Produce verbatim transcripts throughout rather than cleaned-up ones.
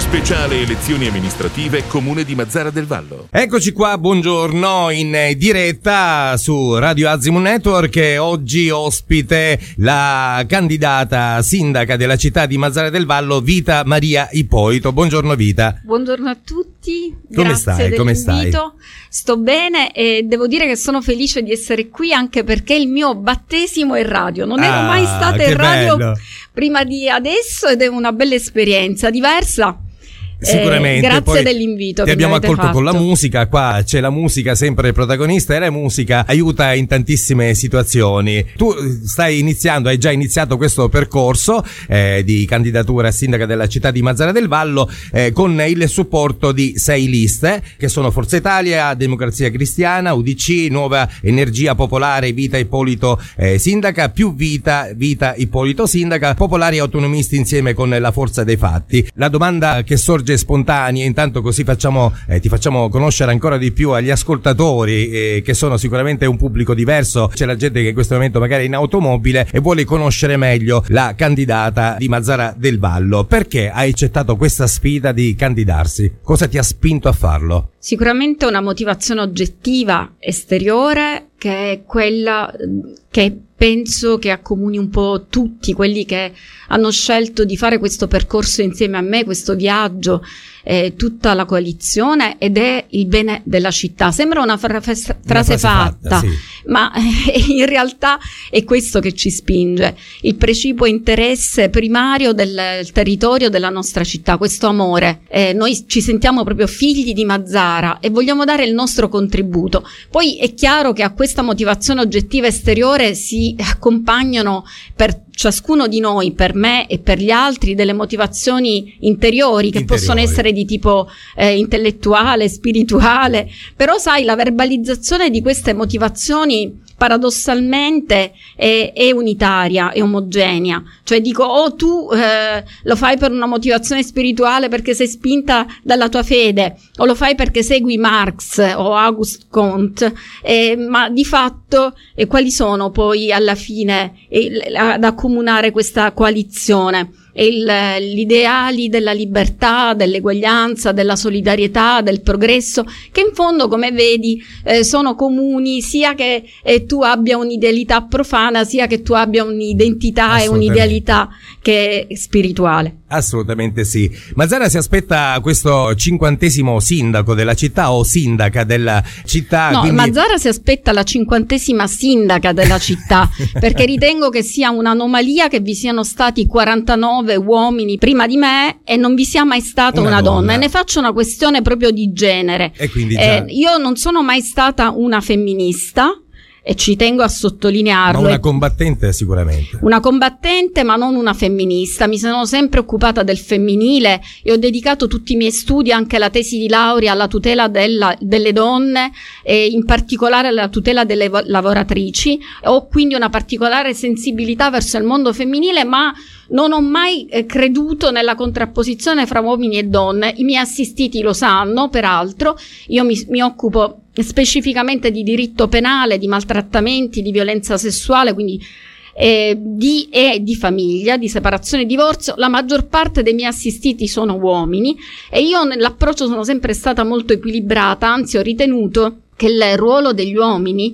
Speciale elezioni amministrative Comune di Mazara del Vallo. Eccoci qua, buongiorno, in diretta su Radio Azimut Network. Oggi ospite la candidata sindaca della città di Mazara del Vallo, Vita Maria Ippolito. Buongiorno Vita. Buongiorno a tutti. Come Grazie stai? Come stai? Sto bene e devo dire che sono felice di essere qui, anche perché il mio battesimo è radio. Non ero ah, mai stata in radio bello. prima di adesso ed è una bella esperienza, diversa. Sicuramente. Eh, grazie poi dell'invito. Ti che abbiamo mi avete accolto fatto. con la musica, qua c'è la musica sempre protagonista e la musica aiuta in tantissime situazioni. Tu stai iniziando, hai già iniziato questo percorso eh, di candidatura a sindaca della città di Mazara del Vallo eh, con il supporto di sei liste che sono Forza Italia, Democrazia Cristiana, U D C, Nuova Energia Popolare, Vita Ippolito eh, sindaca, più Vita, Vita Ippolito sindaca, Popolari e Autonomisti insieme con la Forza dei Fatti. La domanda che sorge spontanea, intanto così facciamo eh, ti facciamo conoscere ancora di più agli ascoltatori eh, che sono sicuramente un pubblico diverso. C'è la gente che in questo momento magari è in automobile e vuole conoscere meglio la candidata di Mazara del Vallo. Perché hai accettato questa sfida di candidarsi? Cosa ti ha spinto a farlo? Sicuramente una motivazione oggettiva esteriore, che è quella che penso che accomuni un po' tutti quelli che hanno scelto di fare questo percorso insieme a me, questo viaggio, eh, tutta la coalizione, ed è il bene della città. Sembra una, fra- frase, una frase fatta, fatta sì. Ma eh, in realtà è questo che ci spinge, il precipuo interesse primario del territorio della nostra città, questo amore. Eh, noi ci sentiamo proprio figli di Mazara e vogliamo dare il nostro contributo. Poi è chiaro che a questa motivazione oggettiva esteriore si accompagnano per ciascuno di noi, per me e per gli altri, delle motivazioni interiori che interiori. possono essere di tipo eh, intellettuale, spirituale, però sai, la verbalizzazione di queste motivazioni paradossalmente è, è unitaria, è omogenea. Cioè dico, o oh, tu eh, lo fai per una motivazione spirituale perché sei spinta dalla tua fede, o lo fai perché segui Marx o Auguste Comte, eh, ma di fatto eh, quali sono poi alla fine eh, ad accomunare questa coalizione? Il, gli ideali della libertà, dell'eguaglianza, della solidarietà, del progresso, che in fondo, come vedi, eh, sono comuni, sia che eh, tu abbia un'idealità profana, sia che tu abbia un'identità e un'idealità che è spirituale. Assolutamente sì. Mazara si aspetta questo cinquantesimo sindaco della città o sindaca della città? No, quindi... Mazara si aspetta la cinquantesima sindaca della città, perché ritengo che sia un'anomalia che vi siano stati quarantanove uomini prima di me e non vi sia mai stata una, una donna. donna e ne faccio una questione proprio di genere. E quindi già... eh, io non sono mai stata una femminista e ci tengo a sottolinearlo. Ma una combattente sicuramente. Una combattente, ma non una femminista. Mi sono sempre occupata del femminile e ho dedicato tutti i miei studi, anche alla tesi di laurea, alla tutela della, delle donne e in particolare alla tutela delle lavoratrici. Ho quindi una particolare sensibilità verso il mondo femminile, ma non ho mai eh, creduto nella contrapposizione fra uomini e donne. I miei assistiti lo sanno, peraltro. Io mi, mi occupo specificamente di diritto penale, di maltrattamenti, di violenza sessuale, quindi eh, di, e di famiglia, di separazione e divorzio. La maggior parte dei miei assistiti sono uomini e io nell'approccio sono sempre stata molto equilibrata, anzi ho ritenuto che il ruolo degli uomini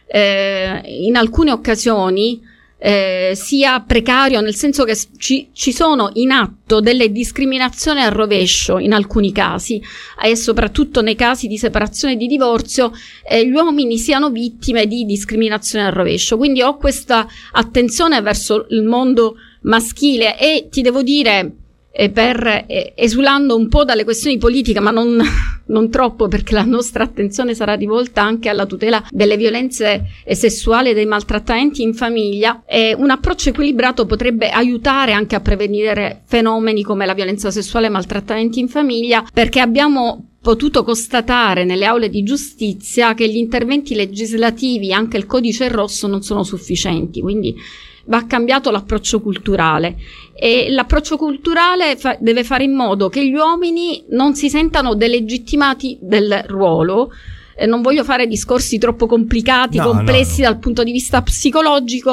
eh, in alcune occasioni Eh, sia precario, nel senso che ci, ci sono in atto delle discriminazioni al rovescio in alcuni casi e soprattutto nei casi di separazione e di divorzio eh, gli uomini siano vittime di discriminazione al rovescio. Quindi ho questa attenzione verso il mondo maschile e ti devo dire eh, per eh, esulando un po' dalle questioni politiche, ma non, non troppo, perché la nostra attenzione sarà rivolta anche alla tutela delle violenze eh, sessuali e dei maltrattamenti in famiglia, eh, un approccio equilibrato potrebbe aiutare anche a prevenire fenomeni come la violenza sessuale e maltrattamenti in famiglia, perché abbiamo potuto constatare nelle aule di giustizia che gli interventi legislativi, anche il codice rosso, non sono sufficienti, quindi va cambiato l'approccio culturale e l'approccio culturale fa- deve fare in modo che gli uomini non si sentano delegittimati del ruolo. Eh, non voglio fare discorsi troppo complicati, no, complessi no, no. dal punto di vista psicologico,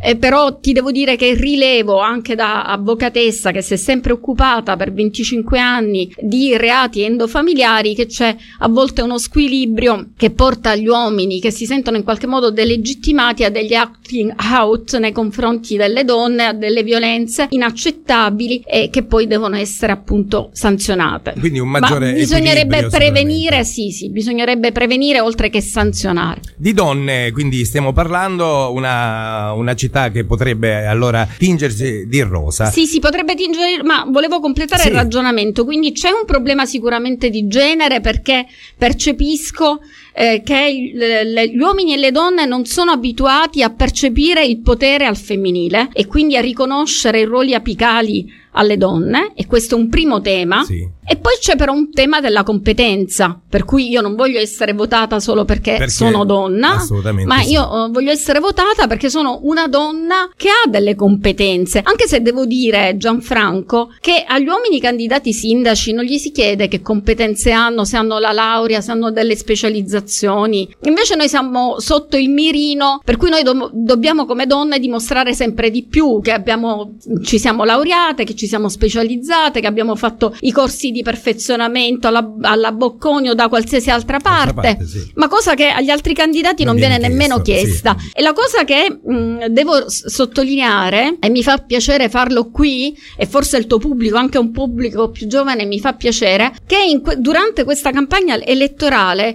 eh, però ti devo dire che rilevo anche da avvocatessa che si è sempre occupata per venticinque anni di reati endofamiliari che c'è a volte uno squilibrio che porta gli uomini che si sentono in qualche modo delegittimati a degli acting out nei confronti delle donne, a delle violenze inaccettabili e che poi devono essere appunto sanzionate. Quindi un maggiore Ma bisognerebbe prevenire, sicuramente. sì, sì, bisognerebbe prevenire oltre che sanzionare. Di donne, quindi stiamo parlando una, una città che potrebbe allora tingersi di rosa. Sì, si potrebbe tingere, ma volevo completare Sì. il ragionamento. Quindi c'è un problema sicuramente di genere perché percepisco eh, che il- le- gli uomini e le donne non sono abituati a percepire il potere al femminile e quindi a riconoscere i ruoli apicali alle donne, e questo è un primo tema. Sì. E poi c'è però un tema della competenza, per cui io non voglio essere votata solo perché, Perché sono donna, assolutamente ma sì. io eh, voglio essere votata perché sono una donna che ha delle competenze, anche se devo dire, Gianfranco, che agli uomini candidati sindaci non gli si chiede che competenze hanno, se hanno la laurea, se hanno delle specializzazioni. Invece noi siamo sotto il mirino, per cui noi do- dobbiamo come donne dimostrare sempre di più che abbiamo, ci siamo laureate, che ci siamo specializzate, che abbiamo fatto i corsi di perfezionamento alla, alla Bocconi o da qualsiasi altra parte, D'altra parte, sì. ma cosa che agli altri candidati non, Non viene, viene nemmeno chiesto, chiesta. sì. E la cosa che mh, devo s- sottolineare, e mi fa piacere farlo qui, e forse il tuo pubblico, anche un pubblico più giovane, mi fa piacere, che in que- durante questa campagna elettorale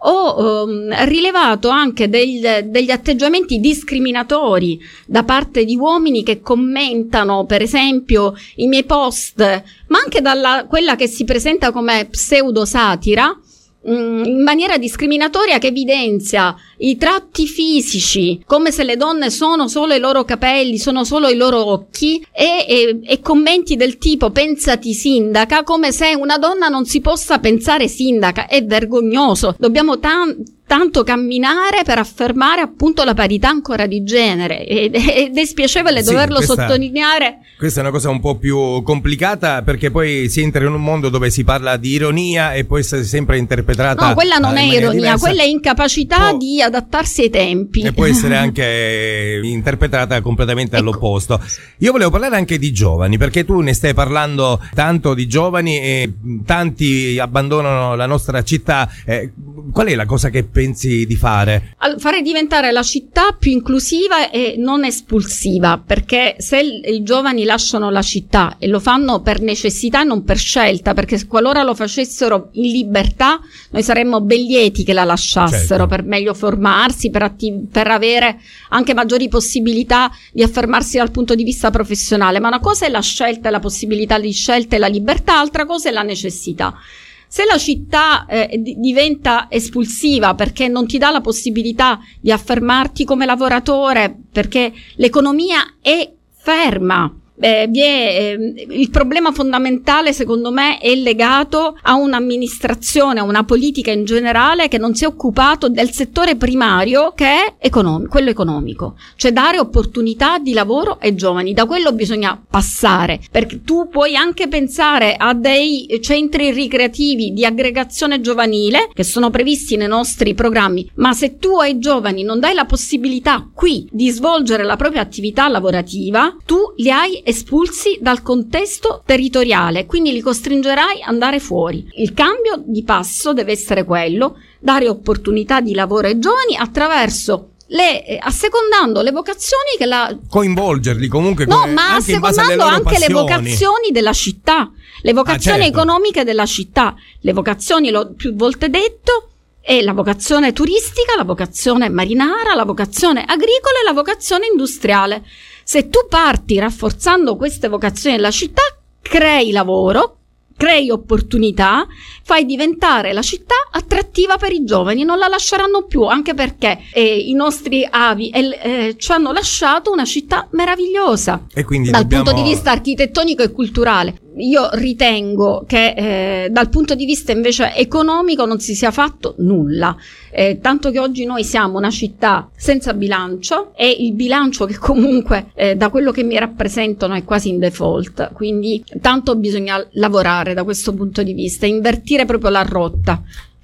ho ehm, rilevato anche del- degli atteggiamenti discriminatori da parte di uomini che commentano, per esempio, i miei post, ma anche dalla quella che si presenta come pseudosatira, mh, in maniera discriminatoria, che evidenzia i tratti fisici, come se le donne sono solo i loro capelli, sono solo i loro occhi, e, e, e commenti del tipo pensati sindaca, come se una donna non si possa pensare sindaca. È vergognoso, dobbiamo tan- tanto camminare per affermare appunto la parità ancora di genere, ed, ed è spiacevole Sì, doverlo questa- sottolineare. Questa è una cosa un po' più complicata perché poi si entra in un mondo dove si parla di ironia e può essere sempre interpretata. No, quella non eh, è in maniera ironia, diversa. quella è incapacità Può- di adattarsi ai tempi. E può essere anche interpretata completamente Ecco. all'opposto. Io volevo parlare anche di giovani, perché tu ne stai parlando tanto di giovani e tanti abbandonano la nostra città. Eh, qual è la cosa che pensi di fare? Al- fare diventare la città più inclusiva e non espulsiva, perché se il- i giovani lasciano la città e lo fanno per necessità e non per scelta, perché qualora lo facessero in libertà noi saremmo ben lieti che la lasciassero, Certo. per meglio formarsi, per, atti- per avere anche maggiori possibilità di affermarsi dal punto di vista professionale. Ma una cosa è la scelta e la possibilità di scelta e la libertà, altra cosa è la necessità. Se la città eh, di- diventa espulsiva perché non ti dà la possibilità di affermarti come lavoratore, perché l'economia è ferma, eh, vi è, eh, il problema fondamentale secondo me è legato a un'amministrazione, a una politica in generale che non si è occupato del settore primario, che è economico, quello economico, cioè dare opportunità di lavoro ai giovani. Da quello bisogna passare, perché tu puoi anche pensare a dei centri ricreativi di aggregazione giovanile che sono previsti nei nostri programmi, ma se tu ai giovani non dai la possibilità qui di svolgere la propria attività lavorativa, tu li hai espulsi dal contesto territoriale, quindi li costringerai ad andare fuori. Il cambio di passo deve essere quello: dare opportunità di lavoro ai giovani attraverso le, eh, assecondando le vocazioni che la Coinvolgerli comunque No, con- ma anche in base alle assecondando loro anche le passioni. vocazioni della città, le vocazioni Ah, certo. economiche della città, le vocazioni, l'ho più volte detto, è la vocazione turistica, la vocazione marinara, la vocazione agricola e la vocazione industriale. Se tu parti rafforzando queste vocazioni della città, crei lavoro, crei opportunità, fai diventare la città attrattiva per i giovani, non la lasceranno più, anche perché eh, i nostri avi eh, eh, ci hanno lasciato una città meravigliosa E quindi dal dobbiamo- punto di vista architettonico e culturale. Io ritengo che eh, dal punto di vista invece economico non si sia fatto nulla, eh, tanto che oggi noi siamo una città senza bilancio, e il bilancio che comunque eh, da quello che mi rappresentano è quasi in default, quindi tanto bisogna lavorare da questo punto di vista, invertire proprio la rotta.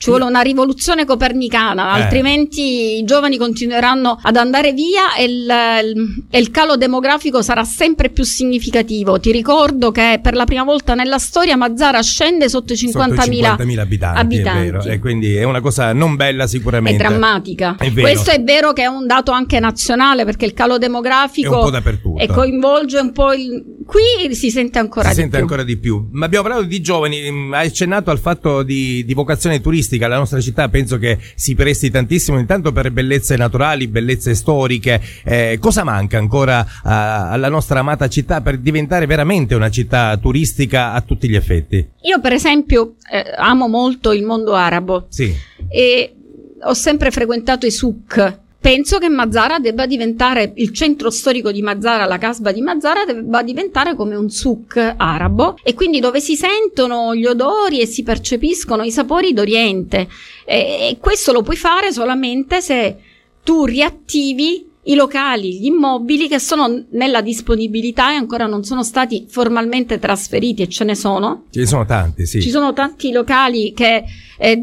Ci vuole una rivoluzione copernicana, eh. altrimenti i giovani continueranno ad andare via e il, il, e il calo demografico sarà sempre più significativo. Ti ricordo che per la prima volta nella storia Mazara scende sotto i cinquantamila abitanti, abitanti. È vero, e quindi è una cosa non bella sicuramente. È drammatica. È vero. Questo è vero che è un dato anche nazionale, perché il calo demografico è un po' dappertutto e coinvolge un po' il... Qui si sente ancora si di sente più. ancora di più. Ma abbiamo parlato di giovani, hai accennato al fatto di, di vocazione turistica. La nostra città penso che si presti tantissimo intanto per bellezze naturali, bellezze storiche. Eh, cosa manca ancora uh, alla nostra amata città per diventare veramente una città turistica a tutti gli effetti? Io per esempio eh, amo molto il mondo arabo, sì, e ho sempre frequentato i souk. Penso che Mazara debba diventare, il centro storico di Mazara, la casba di Mazara, debba diventare come un souk arabo, e quindi dove si sentono gli odori e si percepiscono i sapori d'Oriente. E, e questo lo puoi fare solamente se tu riattivi i locali, gli immobili che sono nella disponibilità e ancora non sono stati formalmente trasferiti, e ce ne sono. Ce ne sono tanti, sì. Ci sono tanti locali che eh,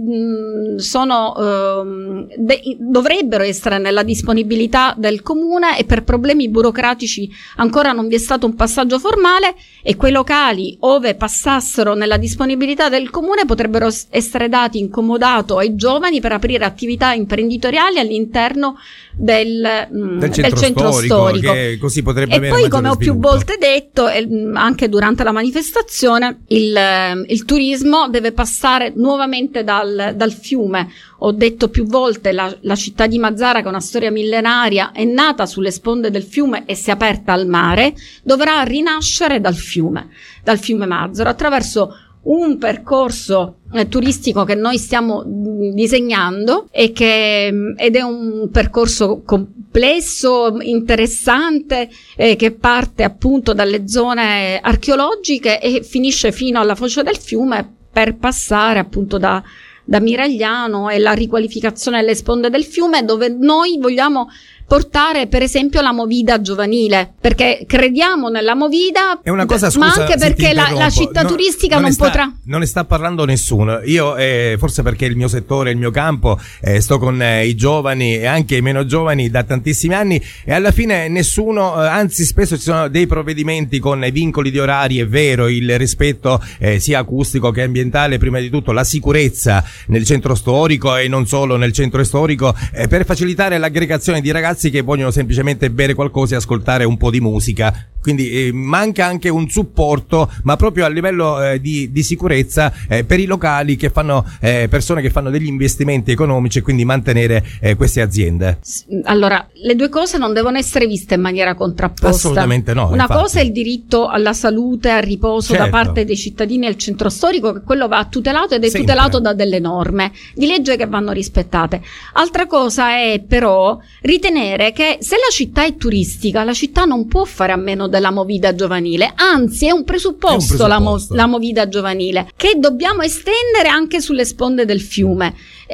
sono eh, de- dovrebbero essere nella disponibilità del comune, e per problemi burocratici ancora non vi è stato un passaggio formale, e quei locali, ove passassero nella disponibilità del comune, potrebbero essere dati in comodato ai giovani per aprire attività imprenditoriali all'interno del, mh, del, centro, del centro storico, storico. Che così potrebbe e avere poi, come ho sviluppo. più volte detto, eh, anche durante la manifestazione, il, eh, il turismo deve passare nuovamente dal, dal fiume. Ho detto più volte, la, la città di Mazara, che è una storia millenaria, è nata sulle sponde del fiume e si è aperta al mare, dovrà rinascere dal fiume, dal fiume Mazzaro, attraverso un percorso eh, turistico che noi stiamo mh, disegnando, e che mh, ed è un percorso complesso, interessante, eh, che parte appunto dalle zone archeologiche e finisce fino alla foce del fiume, per passare appunto da da Miragliano e la riqualificazione delle sponde del fiume, dove noi vogliamo portare per esempio la movida giovanile, perché crediamo nella movida, è una cosa, scusa, ma anche perché la, la città no, turistica non non sta, potrà. Non ne sta parlando nessuno. Io eh, forse perché il mio settore, il mio campo, eh, sto con eh, i giovani e anche i meno giovani da tantissimi anni, e alla fine nessuno, eh, anzi spesso ci sono dei provvedimenti con eh, vincoli di orari. È vero, il rispetto eh, sia acustico che ambientale, prima di tutto la sicurezza nel centro storico e non solo nel centro storico, eh, per facilitare l'aggregazione di ragazzi che vogliono semplicemente bere qualcosa e ascoltare un po' di musica. Quindi eh, manca anche un supporto, ma proprio a livello eh, di, di sicurezza eh, per i locali che fanno, eh, persone che fanno degli investimenti economici, e quindi mantenere eh, queste aziende. Allora, le due cose non devono essere viste in maniera contrapposta. Assolutamente no. Una infatti. cosa è il diritto alla salute, al riposo, certo, da parte dei cittadini al centro storico, che quello va tutelato ed è sempre tutelato da delle norme di legge che vanno rispettate. Altra cosa è però ritenere che se la città è turistica, la città non può fare a meno della movida giovanile, anzi è un presupposto, è un presupposto. La, mo- la movida giovanile, che dobbiamo estendere anche sulle sponde del fiume.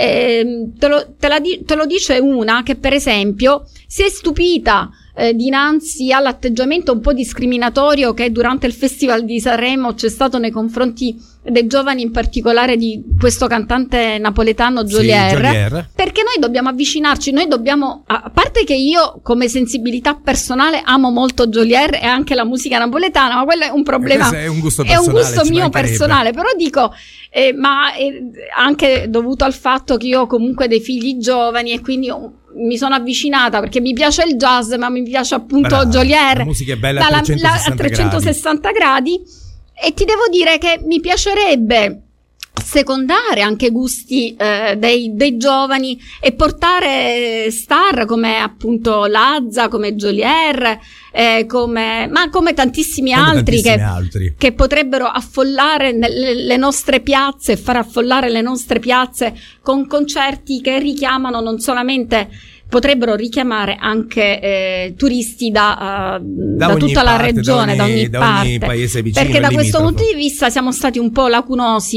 Eh, te, lo, te, la di- te lo dice una che per esempio si è stupita Eh, dinanzi all'atteggiamento un po' discriminatorio che durante il Festival di Sanremo c'è stato nei confronti dei giovani, in particolare di questo cantante napoletano Geolier, sì, Geolier. Perché noi dobbiamo avvicinarci, noi dobbiamo, a parte che io come sensibilità personale amo molto Geolier e anche la musica napoletana, ma quello è un problema, è un gusto, è un gusto mio mancherebbe. personale, però dico eh, ma eh, anche dovuto al fatto che io ho comunque dei figli giovani, e quindi ho, mi sono avvicinata perché mi piace il jazz, ma mi piace appunto Brava, Geolier, la musica è bella dalla, a trecentosessanta, la, a trecentosessanta gradi. E ti devo dire che mi piacerebbe secondare anche i gusti eh, dei, dei giovani e portare star come appunto Lazza, come Geolier, eh, come, ma come tantissimi come altri, tantissimi che, altri che potrebbero affollare le, le nostre piazze e far affollare le nostre piazze con concerti che richiamano non solamente, potrebbero richiamare anche eh, turisti da, uh, da, da tutta parte, la regione, da ogni, da ogni da parte, ogni paese vicino, perché da questo limitrofo. punto di vista siamo stati un po' lacunosi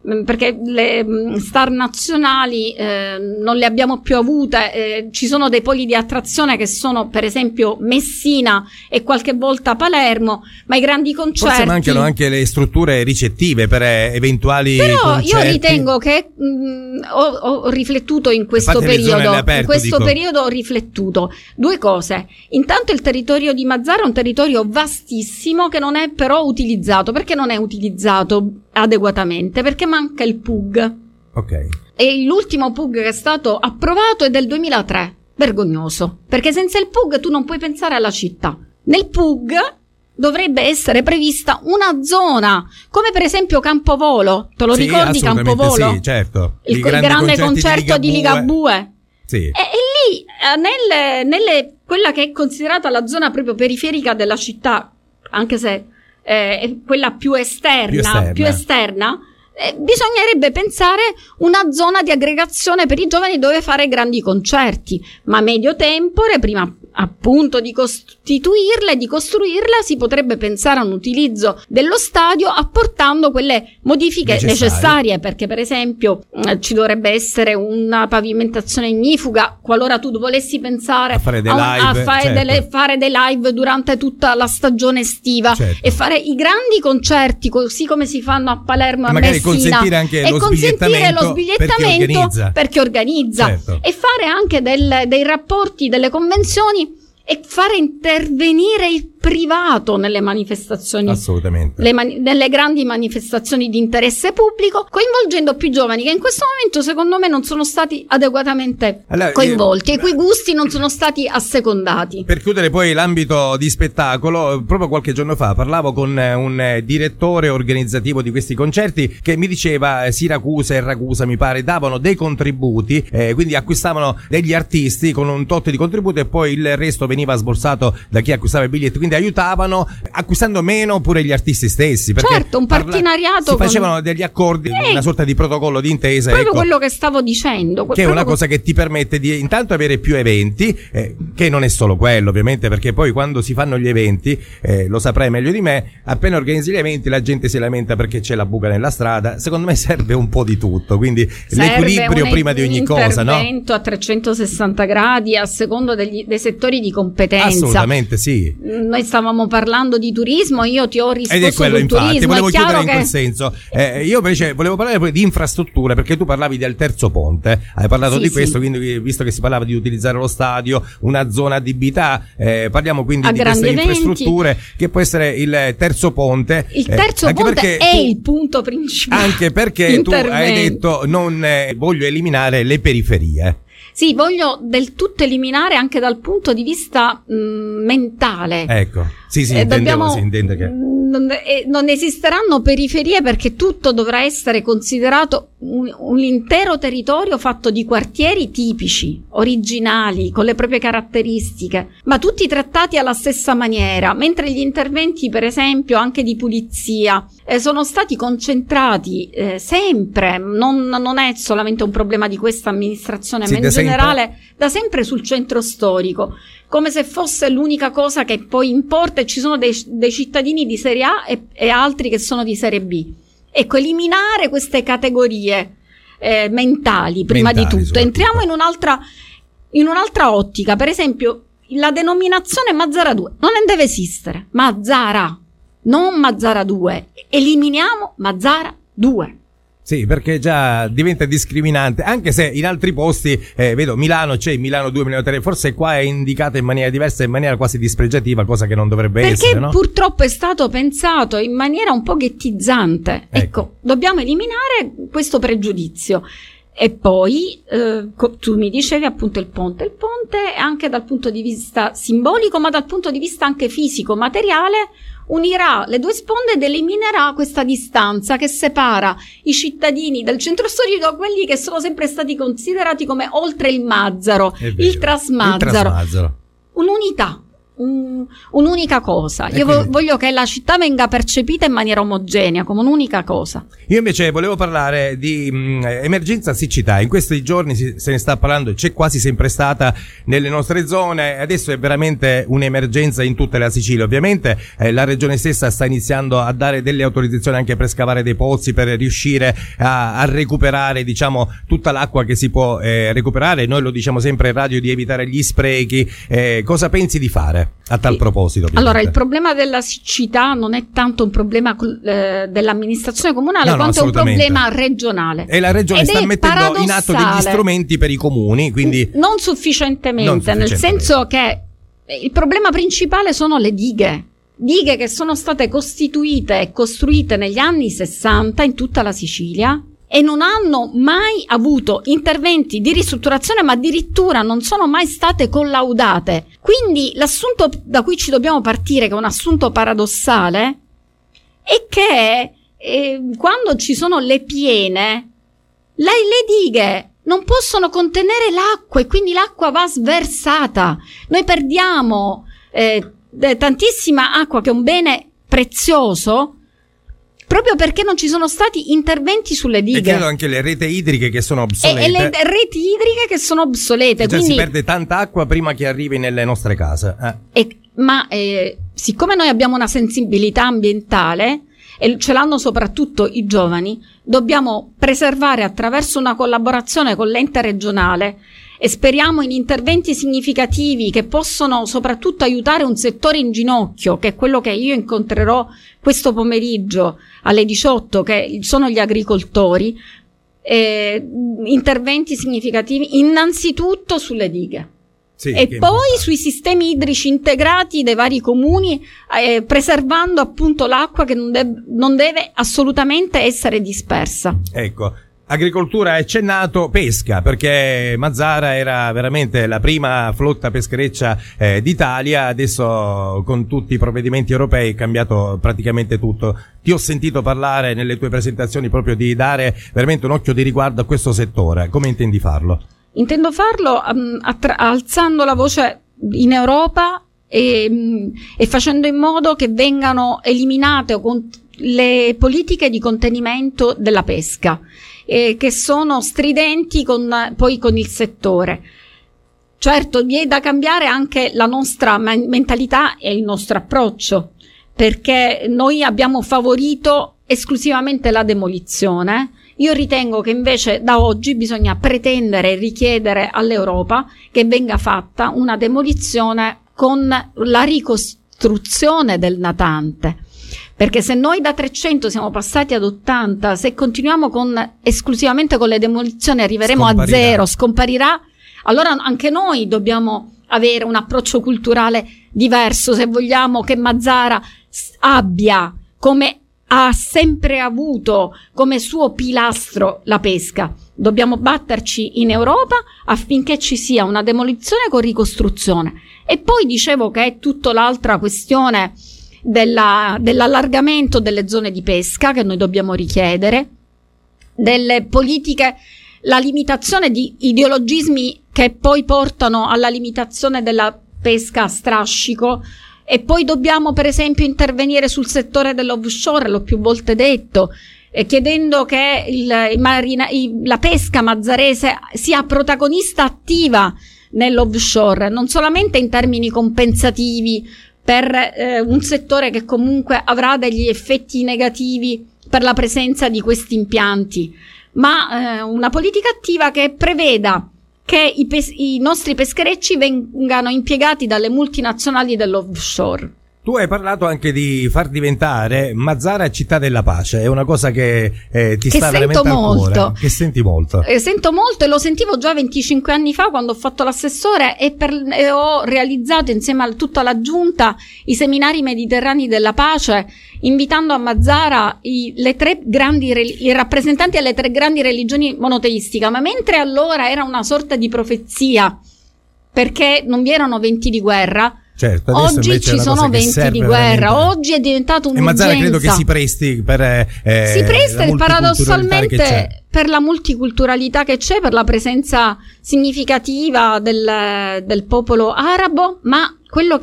perché le mh, star nazionali eh, non le abbiamo più avute, eh, ci sono dei poli di attrazione che sono per esempio Messina e qualche volta Palermo, ma i grandi concerti... Forse mancano anche le strutture ricettive per eh, eventuali Però concerti. io ritengo che mh, ho, ho riflettuto in questo periodo, aperto, in questo dico. periodo ho riflettuto due cose. Intanto il territorio di Mazara è un territorio vastissimo che non è però utilizzato. Perché non è utilizzato adeguatamente? Perché manca il P U G. Ok. E l'ultimo P U G che è stato approvato è del duemilatré. Vergognoso. Perché senza il P U G tu non puoi pensare alla città. Nel P U G dovrebbe essere prevista una zona, come per esempio Campovolo. Te lo Sì, ricordi Campovolo? Sì, certo. Il, I il grande concerto di Ligabue. Ligabue. Sì. E, e lì, eh, nelle, nelle, quella che è considerata la zona proprio periferica della città, anche se eh, è quella più esterna, Più esterna. più esterna eh, bisognerebbe pensare una zona di aggregazione per i giovani dove fare grandi concerti, ma a medio tempore, prima appunto di costituirla e di costruirla, si potrebbe pensare a un utilizzo dello stadio apportando quelle modifiche necessarie, necessarie perché per esempio eh, ci dovrebbe essere una pavimentazione ignifuga qualora tu volessi pensare a fare dei a, live, a fare, certo. delle, fare dei live durante tutta la stagione estiva, certo. e fare i grandi concerti così come si fanno a Palermo e a magari Messina, consentire anche e lo consentire lo sbigliettamento sbigliettamento per chi organizza, per chi organizza. Certo. E fare anche del, dei rapporti, delle convenzioni e fare intervenire il privato nelle manifestazioni, assolutamente, le mani- nelle grandi manifestazioni di interesse pubblico, coinvolgendo più giovani che in questo momento secondo me non sono stati adeguatamente allora, coinvolti, eh, e i cui gusti non sono stati assecondati. Per chiudere poi l'ambito di spettacolo, proprio qualche giorno fa parlavo con un direttore organizzativo di questi concerti che mi diceva Siracusa e Ragusa mi pare davano dei contributi, eh, quindi acquistavano degli artisti con un tot di contributi e poi il resto veniva sborsato da chi acquistava i biglietti, quindi aiutavano acquistando meno pure gli artisti stessi, perché certo, un partenariato parla- si facevano con... degli accordi, eh, una sorta di protocollo di intesa, proprio ecco, quello che stavo dicendo, che è una cosa che ti permette di intanto avere più eventi, eh, che non è solo quello ovviamente, perché poi quando si fanno gli eventi, eh, lo saprai meglio di me, appena organizzi gli eventi la gente si lamenta perché c'è la buca nella strada. Secondo me serve un po' di tutto, quindi serve l'equilibrio un, prima di ogni cosa, no? Un intervento a trecentosessanta gradi a secondo degli, dei settori di competenza. Assolutamente sì. Noi stavamo parlando di turismo, io ti ho risposto ed è quello, sul infatti, turismo. volevo è chiaro chiudere in che... quel senso. Eh, io invece volevo parlare poi di infrastrutture, perché tu parlavi del terzo ponte, hai parlato sì, di questo, sì. quindi visto che si parlava di utilizzare lo stadio, una zona adibita, eh, parliamo quindi a di queste eventi. infrastrutture che può essere il terzo ponte. Il terzo eh, anche ponte è tu, il punto principale. Anche perché tu hai detto non eh, voglio eliminare le periferie. Sì, voglio del tutto eliminare anche dal punto di vista mh, mentale. Ecco, sì, sì, eh, intendevo, dobbiamo, si intende che... Non, eh, non esisteranno periferie perché tutto dovrà essere considerato un, un intero territorio fatto di quartieri tipici, originali, con le proprie caratteristiche, ma tutti trattati alla stessa maniera, mentre gli interventi, per esempio, anche di pulizia, eh, sono stati concentrati eh, sempre, non, non è solamente un problema di questa amministrazione, sì, ma in generale sempre. da sempre sul centro storico, come se fosse l'unica cosa che poi importa, e ci sono dei, dei cittadini di serie A e, e altri che sono di serie B. Ecco, eliminare queste categorie eh, mentali prima mentali, di tutto. Entriamo in un'altra, in un'altra ottica, per esempio la denominazione Mazara due non deve esistere, Mazara, non Mazara due, eliminiamo Mazara due. Sì, perché già diventa discriminante, anche se in altri posti, eh, vedo Milano c'è, Milano due, Milano tre, forse qua è indicata in maniera diversa, in maniera quasi dispregiativa, cosa che non dovrebbe perché essere, no? Perché purtroppo è stato pensato in maniera un po' ghettizzante. Ecco, ecco dobbiamo eliminare questo pregiudizio. E poi, eh, tu mi dicevi appunto il ponte, il ponte anche dal punto di vista simbolico, ma dal punto di vista anche fisico, materiale, unirà le due sponde ed eliminerà questa distanza che separa i cittadini del centro storico da quelli che sono sempre stati considerati come oltre il Mazzaro, vero, il Trasmazzaro. il Trasmazzaro. Un'unità, un, un'unica cosa. Io quindi... voglio che la città venga percepita in maniera omogenea, come un'unica cosa. Io invece volevo parlare di mh, emergenza siccità. In questi giorni si, se ne sta parlando, c'è quasi sempre stata nelle nostre zone, adesso è veramente un'emergenza in tutta la Sicilia. Ovviamente eh, la regione stessa sta iniziando a dare delle autorizzazioni anche per scavare dei pozzi, per riuscire a, a recuperare, diciamo, tutta l'acqua che si può eh, recuperare. Noi lo diciamo sempre in radio, di evitare gli sprechi. Eh, cosa pensi di fare a tal proposito? Ovviamente? Allora, il problema della siccità non è tanto un problema eh, dell'amministrazione comunale, no, quanto no, è un problema regionale. E la regione Ed sta mettendo in atto degli strumenti per i comuni, quindi non sufficientemente, non sufficientemente, nel senso che il problema principale sono le dighe. Dighe che sono state costituite e costruite negli anni sessanta in tutta la Sicilia e non hanno mai avuto interventi di ristrutturazione, ma addirittura non sono mai state collaudate. Quindi l'assunto da cui ci dobbiamo partire, che è un assunto paradossale, è che eh, quando ci sono le piene, le, le dighe non possono contenere l'acqua e quindi l'acqua va sversata. Noi perdiamo eh, tantissima acqua, che è un bene prezioso, proprio perché non ci sono stati interventi sulle dighe. E credo anche le reti idriche che sono obsolete. E, e le reti idriche che sono obsolete. Cioè, quindi si perde tanta acqua prima che arrivi nelle nostre case. Eh. E, ma eh, siccome noi abbiamo una sensibilità ambientale, e ce l'hanno soprattutto i giovani, dobbiamo preservare attraverso una collaborazione con l'ente regionale e speriamo in interventi significativi che possono soprattutto aiutare un settore in ginocchio, che è quello che io incontrerò questo pomeriggio alle diciotto, che sono gli agricoltori, eh, interventi significativi innanzitutto sulle dighe. Sì, e poi sui sistemi idrici integrati dei vari comuni, eh, preservando appunto l'acqua che non, de- non deve assolutamente essere dispersa. Ecco, agricoltura è accennato, pesca, perché Mazara era veramente la prima flotta peschereccia eh, d'Italia. Adesso con tutti i provvedimenti europei è cambiaatto praticamente tutto. Ti ho sentito parlare nelle tue presentazioni proprio di dare veramente un occhio di riguardo a questo settore. Come intendi farlo? Intendo farlo um, attra- alzando la voce in Europa e, um, e facendo in modo che vengano eliminate o con- le politiche di contenimento della pesca, eh, che sono stridenti con, poi con il settore. Certo, vi è da cambiare anche la nostra ma- mentalità e il nostro approccio, perché noi abbiamo favorito esclusivamente la demolizione. Io ritengo che invece da oggi bisogna pretendere e richiedere all'Europa che venga fatta una demolizione con la ricostruzione del natante. Perché se noi da trecento siamo passati ad ottanta, se continuiamo con esclusivamente con le demolizioni arriveremo a zero, scomparirà. Allora anche noi dobbiamo avere un approccio culturale diverso se vogliamo che Mazara abbia, come ha sempre avuto come suo pilastro, la pesca. Dobbiamo batterci in Europa affinché ci sia una demolizione con ricostruzione. E poi dicevo che è tutta l'altra questione della, dell'allargamento delle zone di pesca che noi dobbiamo richiedere, delle politiche, la limitazione di ideologismi che poi portano alla limitazione della pesca a strascico. E poi dobbiamo per esempio intervenire sul settore dell'offshore, l'ho più volte detto, eh, chiedendo che il, il marina, il, la pesca mazzarese sia protagonista attiva nell'offshore, non solamente in termini compensativi per eh, un settore che comunque avrà degli effetti negativi per la presenza di questi impianti, ma eh, una politica attiva che preveda che i, pes- i nostri pescherecci vengano impiegati dalle multinazionali dell'offshore. Tu hai parlato anche di far diventare Mazara città della pace, è una cosa che eh, ti che sta sento veramente al molto. cuore, che senti molto. Eh, sento molto e lo sentivo già venticinque anni fa quando ho fatto l'assessore e, per, e ho realizzato insieme a tutta la giunta i seminari mediterranei della pace, invitando a Mazara i, le tre grandi, i rappresentanti delle tre grandi religioni monoteistiche, ma mentre allora era una sorta di profezia, perché non vi erano venti di guerra. Certo, oggi ci sono venti di guerra, veramente. Oggi è diventato un'urgenza. E Mazara credo che si presti per eh, si presta paradossalmente per la multiculturalità che c'è, per la presenza significativa del, del popolo arabo, ma quello che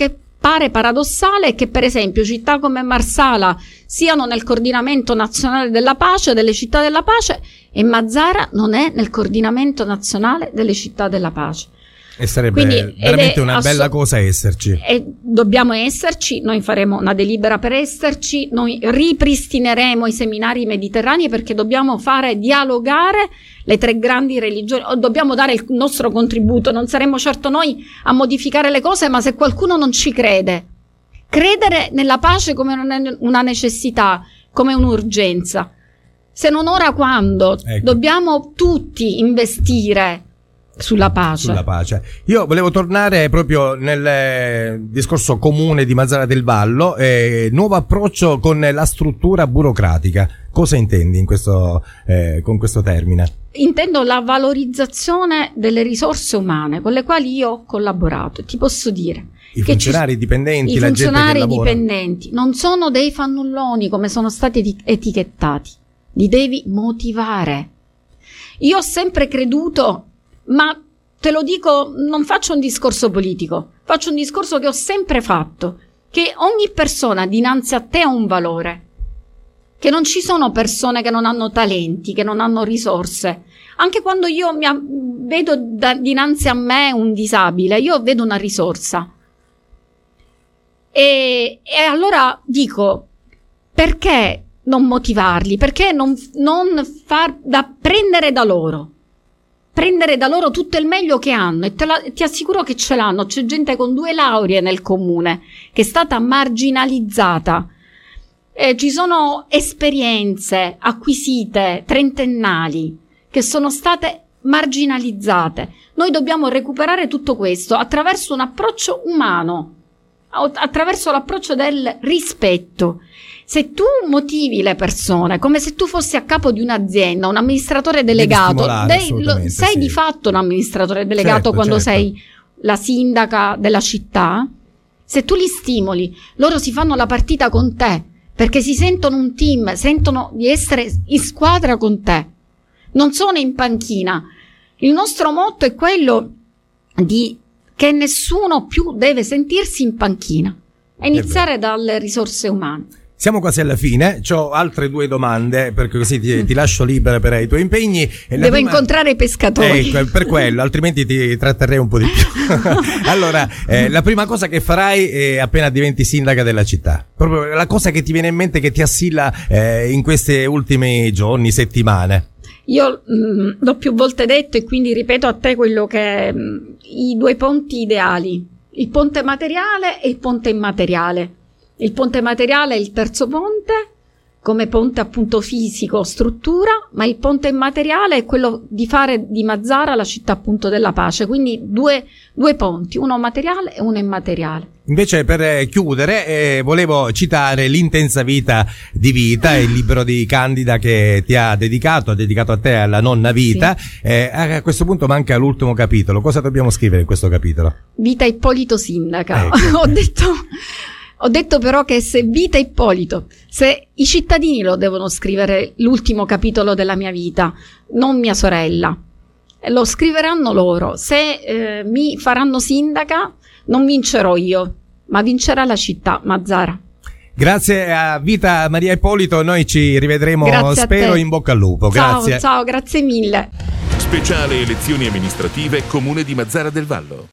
pare paradossale è che per esempio città come Marsala siano nel coordinamento nazionale della pace, delle città della pace, e Mazara non è nel coordinamento nazionale delle città della pace. E sarebbe Quindi, veramente una asso- bella cosa esserci. E dobbiamo esserci, noi faremo una delibera per esserci, noi ripristineremo i seminari mediterranei perché dobbiamo fare dialogare le tre grandi religioni, dobbiamo dare il nostro contributo, non saremo certo noi a modificare le cose, ma se qualcuno non ci crede, credere nella pace come una necessità, come un'urgenza, se non ora quando, ecco. Dobbiamo tutti investire sulla pace. Sulla pace. Io volevo tornare proprio nel discorso comune di Mazara del Vallo, eh, nuovo approccio con la struttura burocratica. Cosa intendi in questo, eh, con questo termine? Intendo la valorizzazione delle risorse umane con le quali io ho collaborato. Ti posso dire I funzionari ci, dipendenti, i la gente che lavora. I funzionari dipendenti non sono dei fannulloni come sono stati etichettati. Li devi motivare. Io ho sempre creduto, ma te lo dico, non faccio un discorso politico, faccio un discorso che ho sempre fatto, che ogni persona dinanzi a te ha un valore, che non ci sono persone che non hanno talenti, che non hanno risorse. Anche quando io mi a- vedo da- dinanzi a me un disabile, io vedo una risorsa. E, e allora dico, perché non motivarli? Perché non, non far da prendere da loro? Prendere da loro tutto il meglio che hanno, e te la, ti assicuro che ce l'hanno. C'è gente con due lauree nel comune che è stata marginalizzata. Eh, ci sono esperienze acquisite trentennali che sono state marginalizzate. Noi dobbiamo recuperare tutto questo attraverso un approccio umano, attraverso l'approccio del rispetto. Se tu motivi le persone come se tu fossi a capo di un'azienda, un amministratore delegato, dei, lo, sei sì. Di fatto un amministratore delegato certo, quando certo. sei la sindaca della città, se tu li stimoli, loro si fanno la partita con te, perché si sentono un team, sentono di essere in squadra con te, non sono in panchina. Il nostro motto è quello di che nessuno più deve sentirsi in panchina, e iniziare dalle risorse umane. Siamo quasi alla fine, c'ho altre due domande, perché così ti, ti lascio libera per i tuoi impegni. E Devo prima... incontrare i pescatori. Ecco, per quello, altrimenti ti tratterrei un po' di più. Allora, eh, la prima cosa che farai è appena diventi sindaca della città. Proprio la cosa che ti viene in mente, che ti assilla eh, in questi ultimi giorni, settimane. Io mh, l'ho più volte detto e quindi ripeto a te quello che mh, i due ponti ideali, il ponte materiale e il ponte immateriale. Il ponte materiale è il terzo ponte, come ponte appunto fisico, struttura, ma il ponte immateriale è quello di fare di Mazara la città appunto della pace, quindi due, due ponti, uno materiale e uno immateriale. Invece per chiudere eh, volevo citare l'Intensa vita di vita, il libro di Candida che ti ha dedicato, ha dedicato a te, alla nonna Vita. Sì. Eh, a questo punto manca l'ultimo capitolo, cosa dobbiamo scrivere in questo capitolo? Vita Ippolito sindaca, ecco. ho detto... Ho detto però che se Vita Ippolito, se i cittadini lo devono scrivere l'ultimo capitolo della mia vita, non mia sorella, lo scriveranno loro. Se eh, mi faranno sindaca, non vincerò io, ma vincerà la città, Mazara. Grazie a Vita Maria Ippolito, noi ci rivedremo, grazie spero, in bocca al lupo. Ciao, grazie. Ciao, grazie mille. Speciale elezioni amministrative Comune di Mazara del Vallo.